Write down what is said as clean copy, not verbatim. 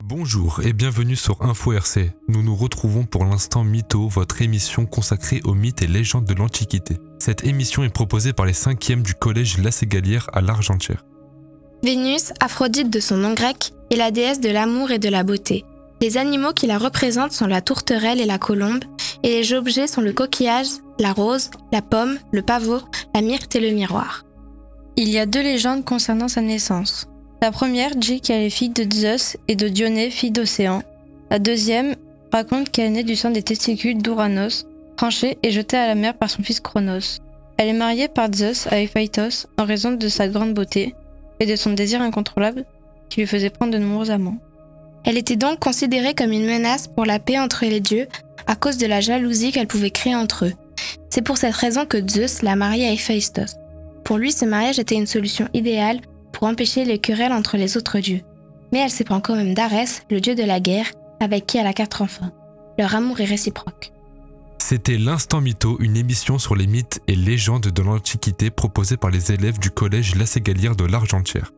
Bonjour et bienvenue sur Info RC. Nous nous retrouvons pour l'instant Mytho, votre émission consacrée aux mythes et légendes de l'Antiquité. Cette émission est proposée par les 5e du collège La Ségalière à l'Argentière. Vénus, Aphrodite de son nom grec, est la déesse de l'amour et de la beauté. Les animaux qui la représentent sont la tourterelle et la colombe, et les objets sont le coquillage, la rose, la pomme, le pavot, la myrte et le miroir. Il y a 2 légendes concernant sa naissance. La première dit qu'elle est fille de Zeus et de Dionée, fille d'Océan. La deuxième raconte qu'elle est née du sang des testicules d'Ouranos, tranchés et jetés à la mer par son fils Cronos. Elle est mariée par Zeus à Héphaïstos en raison de sa grande beauté et de son désir incontrôlable qui lui faisait prendre de nombreux amants. Elle était donc considérée comme une menace pour la paix entre les dieux à cause de la jalousie qu'elle pouvait créer entre eux. C'est pour cette raison que Zeus l'a mariée à Héphaïstos. Pour lui, ce mariage était une solution idéale pour empêcher les querelles entre les autres dieux. Mais elle s'éprend quand même d'Arès, le dieu de la guerre, avec qui elle a 4 enfants. Leur amour est réciproque. C'était l'Instant Mytho, une émission sur les mythes et légendes de l'Antiquité proposée par les élèves du collège La Ségalière de l'Argentière.